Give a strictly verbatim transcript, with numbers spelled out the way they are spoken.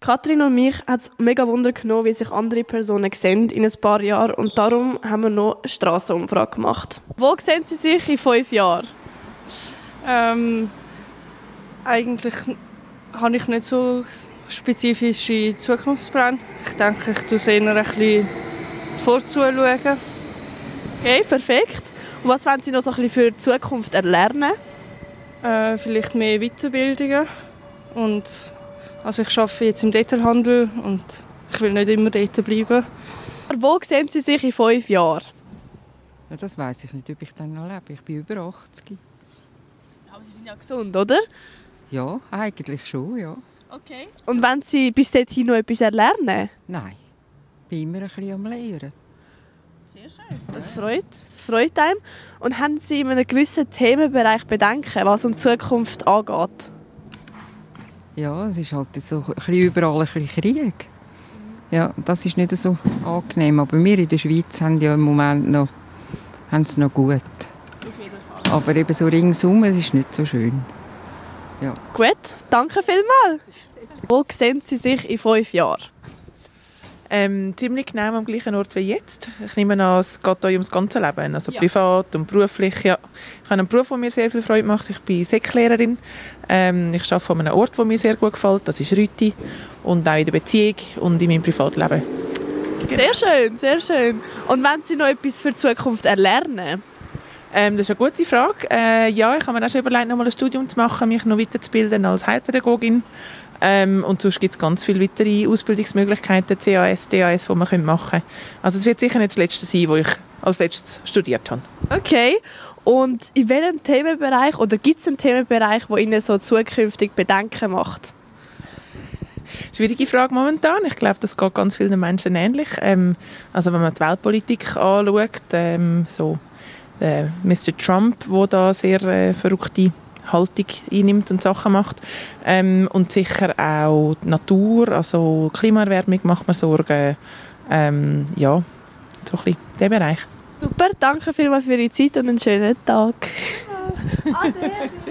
Katrin und mich hat es mega Wunder genommen, wie sich andere Personen sehen in ein paar Jahren. Und darum haben wir noch eine Strassenumfrage gemacht. Wo sehen Sie sich in fünf Jahren? Ähm, eigentlich habe ich nicht so spezifische Zukunftspläne. Ich denke, ich tue es eher ein bisschen vorzuschauen. Okay, perfekt. Und was wollen Sie noch so ein bisschen für die Zukunft erlernen? Äh, vielleicht mehr Weiterbildungen. Und, also ich arbeite jetzt im Detailhandel und ich will nicht immer dort bleiben. Wo sehen Sie sich in fünf Jahren? Ja, das weiss ich nicht, ob ich dann noch lebe. Ich bin über achtzig. Aber Sie sind ja gesund, oder? Ja, eigentlich schon, ja. Okay. Und wollen Sie bis dorthin noch etwas erlernen? Nein, ich bin immer ein bisschen am Lehren. Sehr schön. Das freut, das freut einem. Und haben Sie in einem gewissen Themenbereich Bedenken, was um die Zukunft angeht? Ja, es ist halt so ein bisschen überall ein bisschen Krieg. Ja, das ist nicht so angenehm. Aber wir in der Schweiz haben ja im Moment noch, haben es noch gut. Auf jeden Fall. Aber eben so ringsum, es ist nicht so schön. Ja. Gut, danke vielmals. Wo sehen Sie sich in fünf Jahren? Ähm, ziemlich genau am gleichen Ort wie jetzt. Ich nehme an, es geht hier ums ganze Leben, also Ja. privat und beruflich. Ja. Ich habe einen Beruf, der mir sehr viel Freude macht. Ich bin Säcklehrerin. Ähm, ich arbeite an einem Ort, der mir sehr gut gefällt. Das ist Rüti. Und auch in der Beziehung und in meinem Privatleben. Genau. Sehr schön, sehr schön. Und wollen Sie noch etwas für die Zukunft erlernen? Ähm, das ist eine gute Frage. Äh, ja, ich habe mir auch schon überlegt, noch mal ein Studium zu machen, mich noch weiterzubilden als Heilpädagogin. Ähm, und sonst gibt es ganz viele weitere Ausbildungsmöglichkeiten, C A S, D A S, die man machen können. Also es wird sicher nicht das Letzte sein, was ich als Letztes studiert habe. Okay. Und in welchem Themenbereich, oder gibt es einen Themenbereich, der Ihnen so zukünftig Bedenken macht? Schwierige Frage momentan. Ich glaube, das geht ganz vielen Menschen ähnlich. Ähm, also wenn man die Weltpolitik anschaut, ähm, so äh, Mister Trump, der da sehr äh, verrückte Haltung einnimmt und Sachen macht. Ähm, und sicher auch die Natur, also Klimaerwärmung macht mir Sorgen. Ähm, ja, so ein bisschen der Bereich. Super, danke vielmals für Ihre Zeit und einen schönen Tag. Ade.